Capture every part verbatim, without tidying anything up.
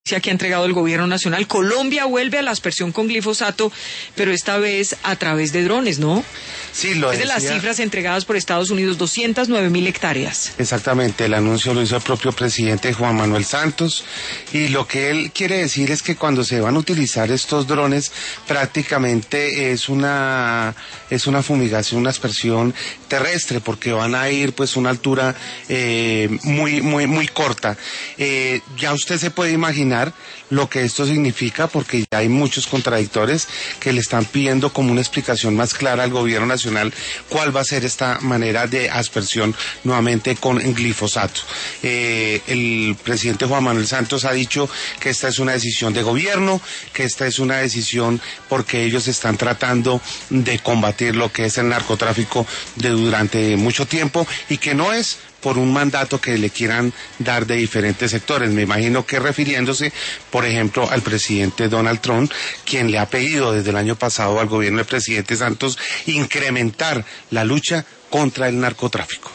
que ha entregado el gobierno nacional. Colombia vuelve a la aspersión con glifosato, pero esta vez a través de drones, ¿no? Sí, lo es de decía. las cifras entregadas por Estados Unidos, doscientas nueve mil hectáreas. Exactamente, el anuncio lo hizo el propio presidente Juan Manuel Santos, y lo que él quiere decir es que cuando se van a utilizar estos drones, prácticamente es una es una fumigación, una aspersión terrestre, porque van a ir pues a una altura eh, muy muy muy corta. Eh, ya usted se puede imaginar lo que esto significa, porque ya hay muchos contradictores que le están pidiendo como una explicación más clara al gobierno nacional cuál va a ser esta manera de aspersión nuevamente con glifosato. Eh, el presidente Juan Manuel Santos ha dicho que esta es una decisión de gobierno, que esta es una decisión porque ellos están tratando de combatir lo que es el narcotráfico de durante mucho tiempo, y que no es por un mandato que le quieran dar de diferentes sectores. Me imagino que refiriéndose, por ejemplo, al presidente Donald Trump, quien le ha pedido desde el año pasado al gobierno del presidente Santos incrementar la lucha contra el narcotráfico.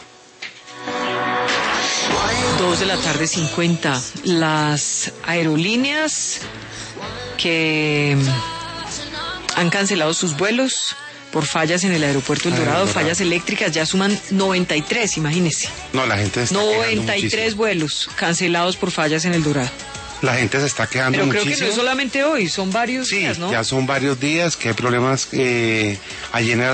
Dos de la tarde cincuenta. Las aerolíneas que han cancelado sus vuelos por fallas en el aeropuerto El Dorado, fallas eléctricas, ya suman noventa y tres, imagínese. No, la gente está noventa y tres vuelos cancelados por fallas en El Dorado. La gente se está quedando Pero muchísimo. creo que no es solamente hoy, son varios sí, días, ¿no? ya son varios días que hay problemas eh, allí en el